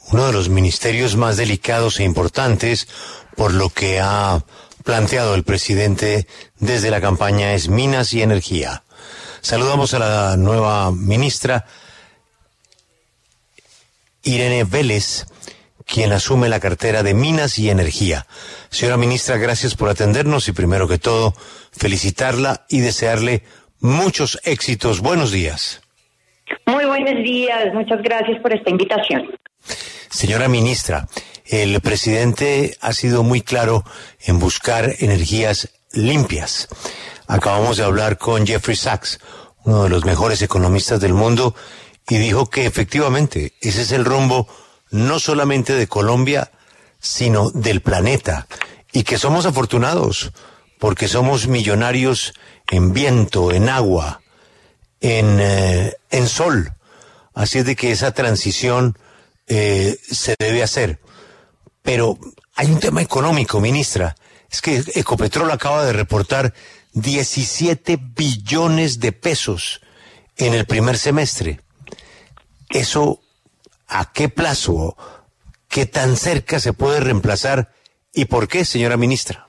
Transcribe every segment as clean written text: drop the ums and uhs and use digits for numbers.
uno de los ministerios más delicados e importantes por lo que ha planteado el presidente desde la campaña es Minas y Energía. Saludamos a la nueva ministra Irene Vélez, quien asume la cartera de Minas y Energía. Señora ministra, gracias por atendernos y primero que todo felicitarla y desearle muchos éxitos. Buenos días. Muy buenos días, muchas gracias por esta invitación. Señora ministra, el presidente ha sido muy claro en buscar energías limpias. Acabamos de hablar con Jeffrey Sachs, uno de los mejores economistas del mundo, y dijo que efectivamente ese es el rumbo no solamente de Colombia, sino del planeta, y que somos afortunados porque somos millonarios en viento, en agua, en sol. Así es de que esa transición se debe hacer. Pero hay un tema económico, ministra. Es que Ecopetrol acaba de reportar 17 billones de pesos en el primer semestre. ¿Eso a qué plazo, qué tan cerca se puede reemplazar y por qué, señora ministra?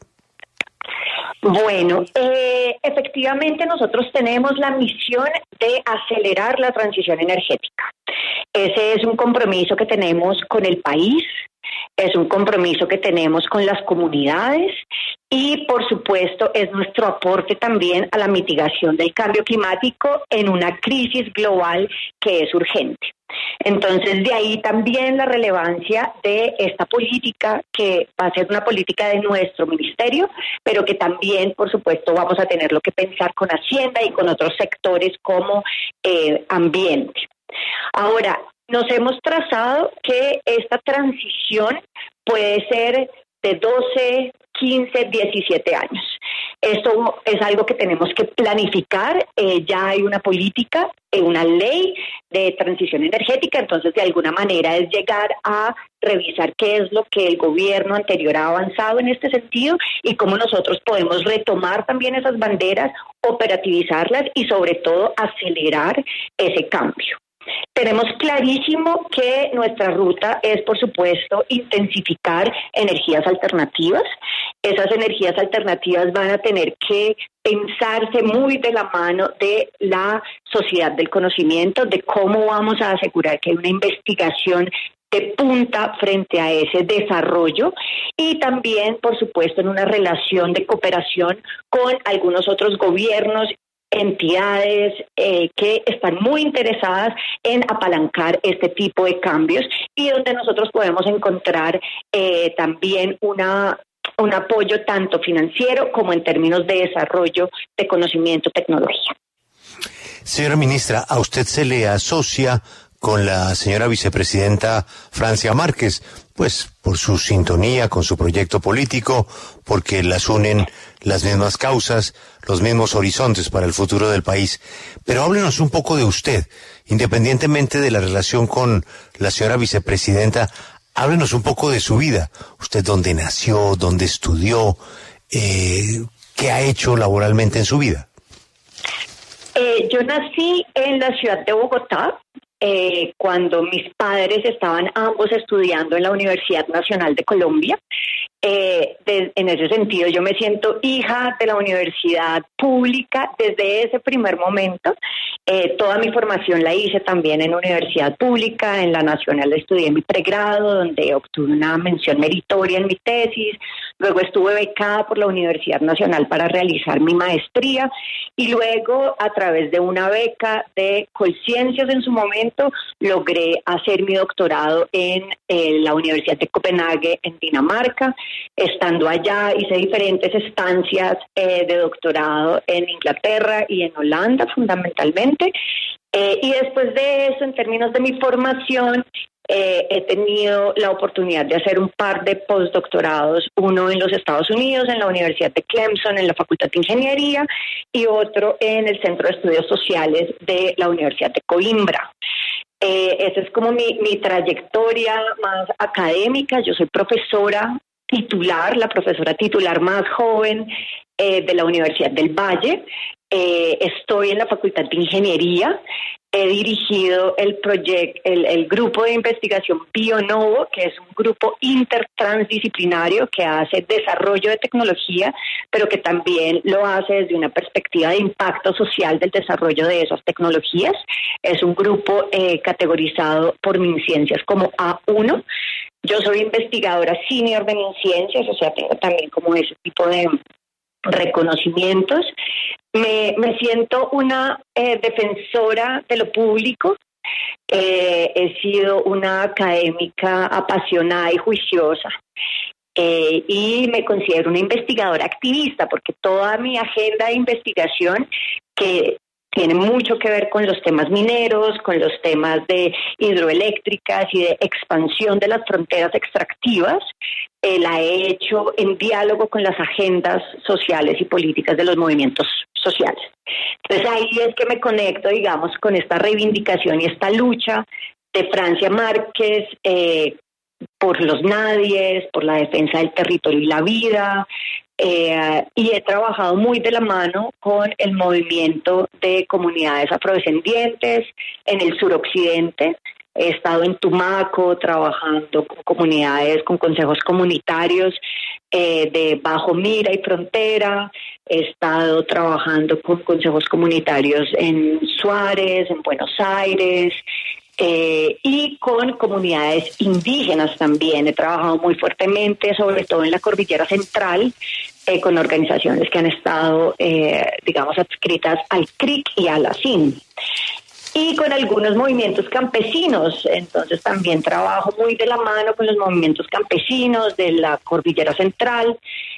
Bueno, efectivamente nosotros tenemos la misión de acelerar la transición energética. Ese es un compromiso que tenemos con el país, es un compromiso que tenemos con las comunidades y, por supuesto, es nuestro aporte también a la mitigación del cambio climático en una crisis global que es urgente. Entonces, de ahí también la relevancia de esta política, que va a ser una política de nuestro ministerio, pero que también, por supuesto, vamos a tenerlo que pensar con Hacienda y con otros sectores como ambiente. Ahora, nos hemos trazado que esta transición puede ser de 12, 15, 17 años. Esto es algo que tenemos que planificar. Ya hay una política, una ley de transición energética, entonces de alguna manera es llegar a revisar qué es lo que el gobierno anterior ha avanzado en este sentido y cómo nosotros podemos retomar también esas banderas, operativizarlas y sobre todo acelerar ese cambio. Tenemos clarísimo que nuestra ruta es, por supuesto, intensificar energías alternativas. Esas energías alternativas van a tener que pensarse muy de la mano de la sociedad del conocimiento, de cómo vamos a asegurar que hay una investigación de punta frente a ese desarrollo y también, por supuesto, en una relación de cooperación con algunos otros gobiernos, entidades que están muy interesadas en apalancar este tipo de cambios y donde nosotros podemos encontrar también un apoyo tanto financiero como en términos de desarrollo de conocimiento, tecnología. Señora ministra, ¿a usted se le asocia con la señora vicepresidenta Francia Márquez? Pues por su sintonía con su proyecto político, porque las unen las mismas causas, los mismos horizontes para el futuro del país. Pero háblenos un poco de usted, independientemente de la relación con la señora vicepresidenta, háblenos un poco de su vida. ¿Usted dónde nació, dónde estudió, qué ha hecho laboralmente en su vida? Yo nací en la ciudad de Bogotá, cuando mis padres estaban ambos estudiando en la Universidad Nacional de Colombia. En ese sentido, yo me siento hija de la universidad pública desde ese primer momento. Toda mi formación la hice también en universidad pública, en la Nacional estudié mi pregrado, donde obtuve una mención meritoria en mi tesis. Luego estuve becada por la Universidad Nacional para realizar mi maestría y luego, a través de una beca de Colciencias en su momento, logré hacer mi doctorado en la Universidad de Copenhague en Dinamarca. Estando allá hice diferentes estancias de doctorado en Inglaterra y en Holanda fundamentalmente. Y después de eso, en términos de mi formación, he tenido la oportunidad de hacer un par de postdoctorados, uno en los Estados Unidos, en la Universidad de Clemson, en la Facultad de Ingeniería, y otro en el Centro de Estudios Sociales de la Universidad de Coimbra. Esa es como mi trayectoria más académica. Yo soy profesora titular, la profesora titular más joven de la Universidad del Valle. Estoy en la Facultad de Ingeniería He dirigido el grupo de investigación Bionovo, que es un grupo intertransdisciplinario que hace desarrollo de tecnología, pero que también lo hace desde una perspectiva de impacto social del desarrollo de esas tecnologías. Es un grupo categorizado por MinCiencias como A1. Yo soy investigadora senior de MinCiencias, o sea, tengo también como ese tipo de reconocimientos. Me siento una defensora de lo público. He sido una académica apasionada y juiciosa. Y me considero una investigadora activista, porque toda mi agenda de investigación, que tiene mucho que ver con los temas mineros, con los temas de hidroeléctricas y de expansión de las fronteras extractivas, la he hecho en diálogo con las agendas sociales y políticas de los movimientos sociales. Entonces ahí es que me conecto, digamos, con esta reivindicación y esta lucha de Francia Márquez por los nadies, por la defensa del territorio y la vida, y he trabajado muy de la mano con el movimiento de comunidades afrodescendientes en el suroccidente. He estado en Tumaco trabajando con comunidades, con consejos comunitarios de Bajo Mira y Frontera. He estado trabajando con consejos comunitarios en Suárez, en Buenos Aires, y con comunidades indígenas también. He trabajado muy fuertemente, sobre todo en la Cordillera Central, con organizaciones que han estado, digamos, adscritas al CRIC y a la CIN. Y con algunos movimientos campesinos. Entonces también trabajo muy de la mano con los movimientos campesinos de la Cordillera Central.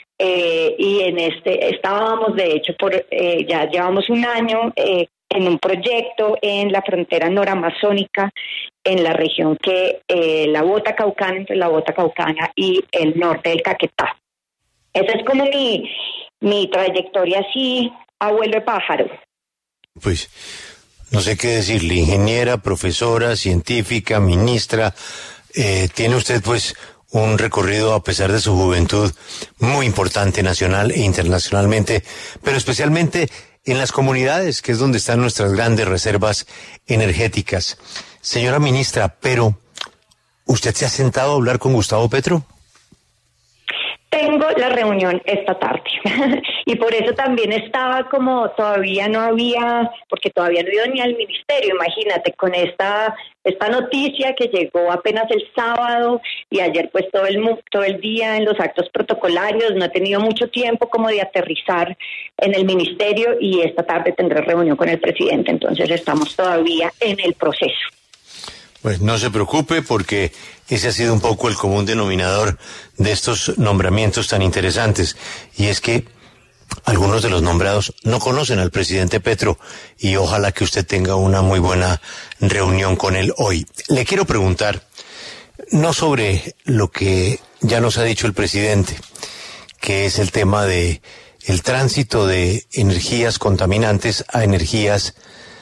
Y en estábamos, de hecho, ya llevamos un año en un proyecto en la frontera noramazónica, en la región la Bota Caucana, entre la Bota Caucana y el norte del Caquetá. Esa es como mi trayectoria así, abuelo de pájaro. Pues no sé qué decirle, ingeniera, profesora, científica, ministra, tiene usted pues un recorrido, a pesar de su juventud, muy importante nacional e internacionalmente, pero especialmente en las comunidades, que es donde están nuestras grandes reservas energéticas. Señora ministra, pero ¿usted se ha sentado a hablar con Gustavo Petro? Tengo la reunión esta tarde y por eso también estaba como todavía no había, porque todavía no he ido ni al ministerio, imagínate, con esta noticia que llegó apenas el sábado y ayer pues todo el día en los actos protocolarios, no he tenido mucho tiempo como de aterrizar en el ministerio y esta tarde tendré reunión con el presidente, entonces estamos todavía en el proceso. Pues no se preocupe, porque ese ha sido un poco el común denominador de estos nombramientos tan interesantes, y es que algunos de los nombrados no conocen al presidente Petro, y ojalá que usted tenga una muy buena reunión con él hoy. Le quiero preguntar, no sobre lo que ya nos ha dicho el presidente, que es el tema de el tránsito de energías contaminantes a energías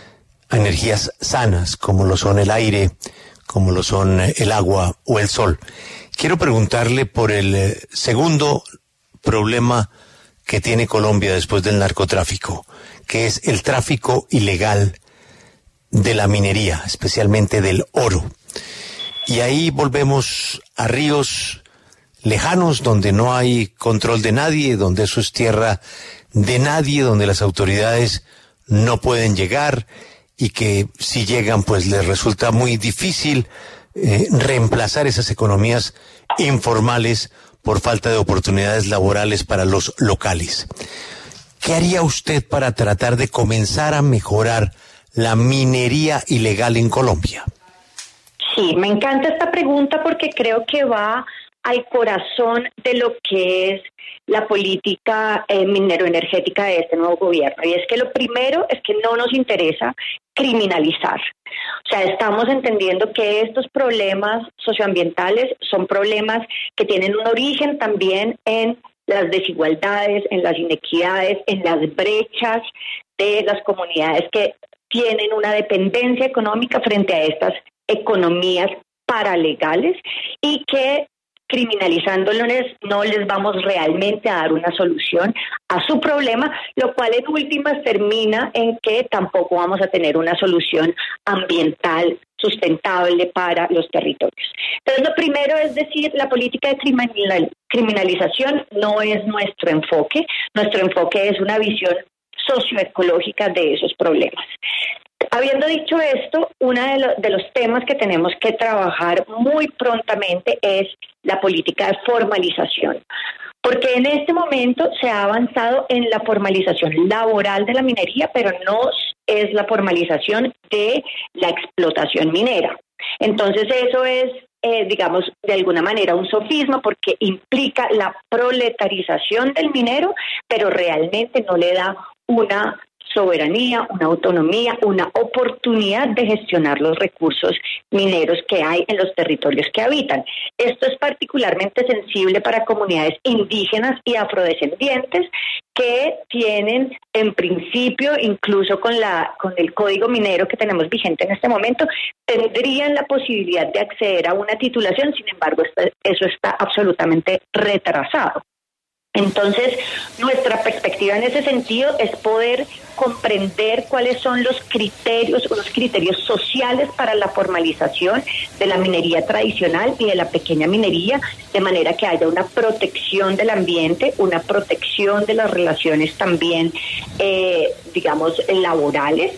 sanas, como lo son el aire, como lo son el agua o el sol. Quiero preguntarle por el segundo problema que tiene Colombia después del narcotráfico, que es el tráfico ilegal de la minería, especialmente del oro. Y ahí volvemos a ríos lejanos donde no hay control de nadie, donde eso es tierra de nadie, donde las autoridades no pueden llegar, y que si llegan pues les resulta muy difícil reemplazar esas economías informales por falta de oportunidades laborales para los locales. ¿Qué haría usted para tratar de comenzar a mejorar la minería ilegal en Colombia? Sí, me encanta esta pregunta porque creo que va al corazón de lo que es la política minero-energética de este nuevo gobierno. Y es que lo primero es que no nos interesa criminalizar. O sea, estamos entendiendo que estos problemas socioambientales son problemas que tienen un origen también en las desigualdades, en las inequidades, en las brechas de las comunidades que tienen una dependencia económica frente a estas economías paralegales y que criminalizándolos no les vamos realmente a dar una solución a su problema, lo cual en últimas termina en que tampoco vamos a tener una solución ambiental sustentable para los territorios. Entonces, lo primero es decir, la política de criminalización no es nuestro enfoque es una visión socioecológica de esos problemas. Habiendo dicho esto, uno de los temas que tenemos que trabajar muy prontamente es la política de formalización, porque en este momento se ha avanzado en la formalización laboral de la minería, pero no es la formalización de la explotación minera. Entonces eso es, digamos, de alguna manera un sofisma porque implica la proletarización del minero, pero realmente no le da una soberanía, una autonomía, una oportunidad de gestionar los recursos mineros que hay en los territorios que habitan. Esto es particularmente sensible para comunidades indígenas y afrodescendientes que tienen, en principio, incluso con el código minero que tenemos vigente en este momento, tendrían la posibilidad de acceder a una titulación, sin embargo, eso está absolutamente retrasado. Entonces, nuestra perspectiva en ese sentido es poder comprender cuáles son los criterios sociales para la formalización de la minería tradicional y de la pequeña minería, de manera que haya una protección del ambiente, una protección de las relaciones también, digamos, laborales,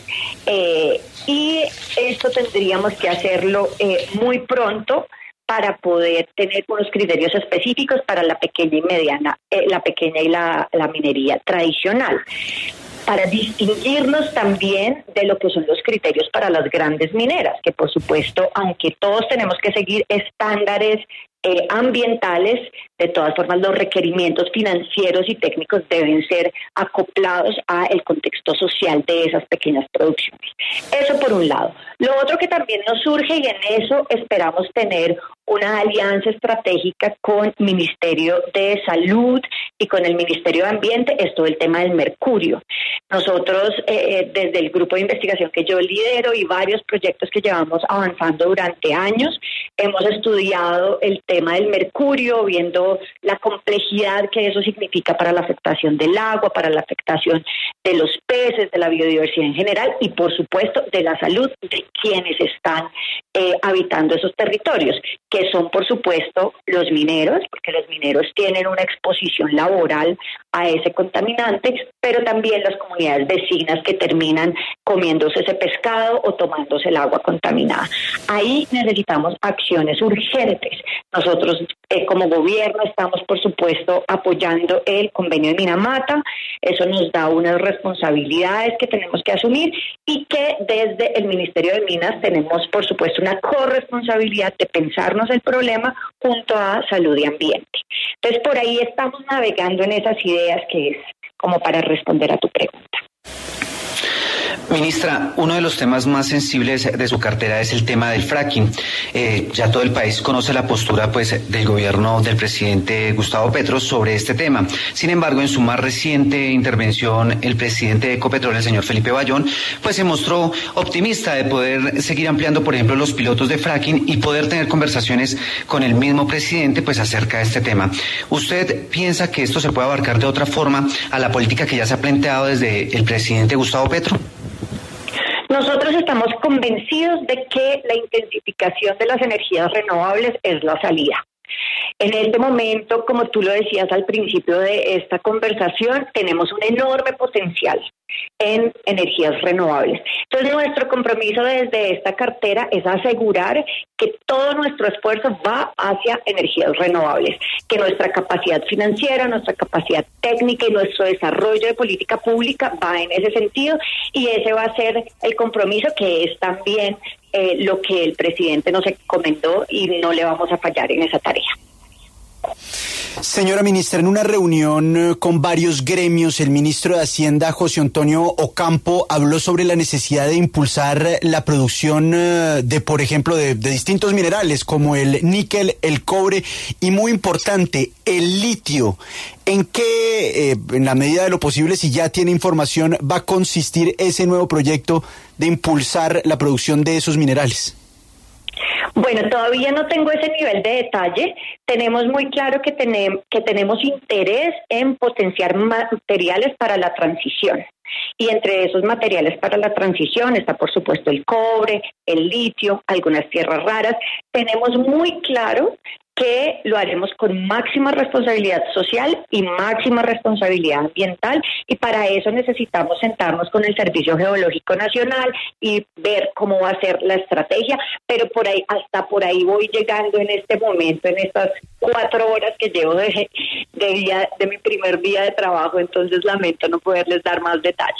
y esto tendríamos que hacerlo muy pronto, para poder tener unos criterios específicos para la pequeña y la minería tradicional, para distinguirnos también de lo que son los criterios para las grandes mineras, que por supuesto, aunque todos tenemos que seguir estándares ambientales, de todas formas los requerimientos financieros y técnicos deben ser acoplados al contexto social de esas pequeñas producciones. Eso por un lado. Lo otro que también nos surge, y en eso esperamos tener una alianza estratégica con el Ministerio de Salud y con el Ministerio de Ambiente, es todo el tema del mercurio. Nosotros, desde el grupo de investigación que yo lidero y varios proyectos que llevamos avanzando durante años, hemos estudiado el tema del mercurio, viendo la complejidad que eso significa para la afectación del agua, para la afectación de los peces, de la biodiversidad en general y, por supuesto, de la salud de quienes están habitando esos territorios, que son, por supuesto, los mineros, porque los mineros tienen una exposición laboral a ese contaminante, pero también las comunidades vecinas que terminan comiéndose ese pescado o tomándose el agua contaminada. Ahí necesitamos acciones urgentes. Nosotros, como gobierno, estamos, por supuesto, apoyando el convenio de Minamata. Eso nos da unas responsabilidades que tenemos que asumir y que desde el Ministerio de Minas tenemos, por supuesto, una corresponsabilidad de pensarnos el problema junto a salud y ambiente. Entonces, por ahí estamos navegando en esas ideas que es como para responder a tu pregunta. Ministra, uno de los temas más sensibles de su cartera es el tema del fracking. Ya todo el país conoce la postura del gobierno del presidente Gustavo Petro sobre este tema. Sin embargo, en su más reciente intervención, el presidente de Ecopetrol, el señor Felipe Bayón, se mostró optimista de poder seguir ampliando, por ejemplo, los pilotos de fracking y poder tener conversaciones con el mismo presidente acerca de este tema. ¿Usted piensa que esto se puede abarcar de otra forma a la política que ya se ha planteado desde el presidente Gustavo Petro? Nosotros estamos convencidos de que la intensificación de las energías renovables es la salida. En este momento, como tú lo decías al principio de esta conversación, tenemos un enorme potencial en energías renovables. Entonces, nuestro compromiso desde esta cartera es asegurar que todo nuestro esfuerzo va hacia energías renovables, que nuestra capacidad financiera, nuestra capacidad técnica y nuestro desarrollo de política pública va en ese sentido, y ese va a ser el compromiso que es también lo que el presidente nos encomendó, y no le vamos a fallar en esa tarea. Señora ministra, en una reunión con varios gremios, el ministro de Hacienda, José Antonio Ocampo, habló sobre la necesidad de impulsar la producción por ejemplo, de distintos minerales como el níquel, el cobre y, muy importante, el litio. ¿En qué, en la medida de lo posible, si ya tiene información, va a consistir ese nuevo proyecto de impulsar la producción de esos minerales? Bueno, todavía no tengo ese nivel de detalle. Tenemos muy claro que tenemos interés en potenciar materiales para la transición. Y entre esos materiales para la transición está, por supuesto, el cobre, el litio, algunas tierras raras. Tenemos muy claro que lo haremos con máxima responsabilidad social y máxima responsabilidad ambiental, y para eso necesitamos sentarnos con el Servicio Geológico Nacional y ver cómo va a ser la estrategia, pero hasta por ahí voy llegando en este momento, en estas 4 horas que llevo de mi primer día de trabajo, entonces lamento no poderles dar más detalles.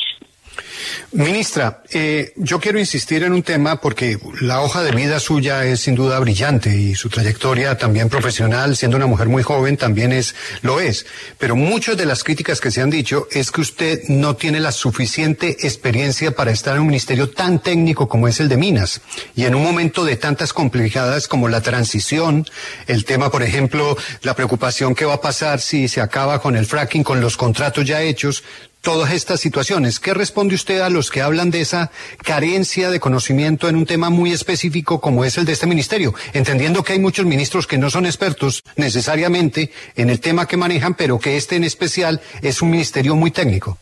Ministra, yo quiero insistir en un tema porque la hoja de vida suya es sin duda brillante y su trayectoria también profesional, siendo una mujer muy joven, también lo es. Pero muchas de las críticas que se han dicho es que usted no tiene la suficiente experiencia para estar en un ministerio tan técnico como es el de Minas. Y en un momento de tantas complicadas como la transición, el tema, por ejemplo, la preocupación que va a pasar si se acaba con el fracking, con los contratos ya hechos, todas estas situaciones. ¿Qué responde usted a los que hablan de esa carencia de conocimiento en un tema muy específico como es el de este ministerio? Entendiendo que hay muchos ministros que no son expertos necesariamente en el tema que manejan, pero que este en especial es un ministerio muy técnico.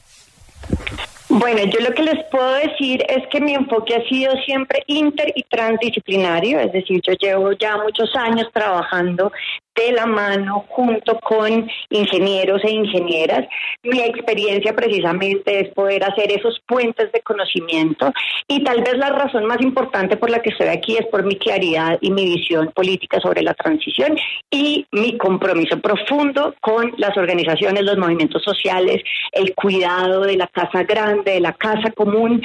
Bueno, yo lo que les puedo decir es que mi enfoque ha sido siempre inter y transdisciplinario, es decir, yo llevo ya muchos años trabajando de la mano junto con ingenieros e ingenieras. Mi experiencia precisamente es poder hacer esos puentes de conocimiento, y tal vez la razón más importante por la que estoy aquí es por mi claridad y mi visión política sobre la transición y mi compromiso profundo con las organizaciones, los movimientos sociales, el cuidado de la casa grande, de la casa común,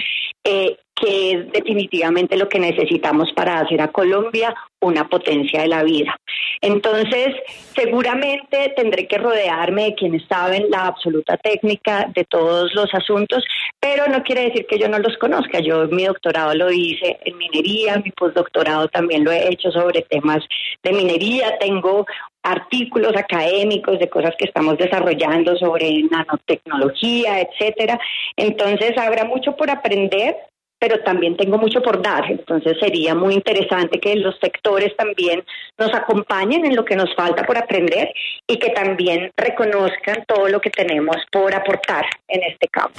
que es definitivamente lo que necesitamos para hacer a Colombia una potencia de la vida. Entonces, seguramente tendré que rodearme de quienes saben la absoluta técnica de todos los asuntos, pero no quiere decir que yo no los conozca. Yo mi doctorado lo hice en minería, mi postdoctorado también lo he hecho sobre temas de minería, tengo artículos académicos de cosas que estamos desarrollando sobre nanotecnología, etcétera. Entonces, habrá mucho por aprender, pero también tengo mucho por dar. Entonces sería muy interesante que los sectores también nos acompañen en lo que nos falta por aprender y que también reconozcan todo lo que tenemos por aportar en este campo.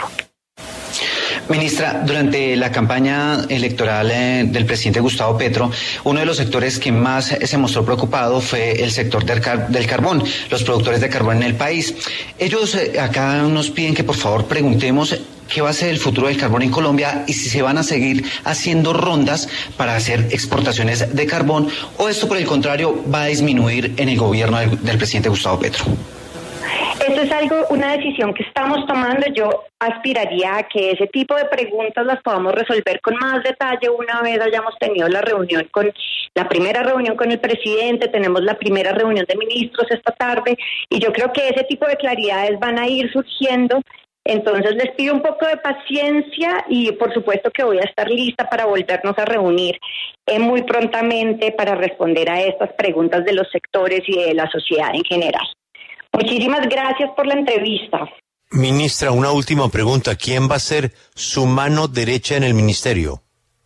Ministra, durante la campaña electoral del presidente Gustavo Petro, uno de los sectores que más se mostró preocupado fue el sector del carbón, los productores de carbón en el país. Ellos acá nos piden que por favor preguntemos qué va a ser el futuro del carbón en Colombia y si se van a seguir haciendo rondas para hacer exportaciones de carbón, o esto por el contrario va a disminuir en el gobierno del presidente Gustavo Petro. Eso es una decisión que estamos tomando. Yo aspiraría a que ese tipo de preguntas las podamos resolver con más detalle una vez hayamos tenido la primera reunión con el presidente. Tenemos la primera reunión de ministros esta tarde, y yo creo que ese tipo de claridades van a ir surgiendo. Entonces les pido un poco de paciencia y por supuesto que voy a estar lista para volvernos a reunir muy prontamente para responder a estas preguntas de los sectores y de la sociedad en general. Muchísimas gracias por la entrevista. Ministra, una última pregunta. ¿Quién va a ser su mano derecha en el ministerio?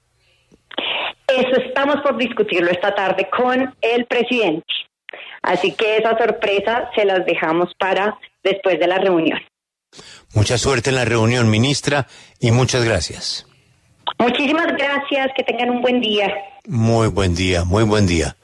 Eso estamos por discutirlo esta tarde con el presidente. Así que esa sorpresa se las dejamos para después de la reunión. Mucha suerte en la reunión, ministra, y muchas gracias. Muchísimas gracias, que tengan un buen día. Muy buen día, muy buen día.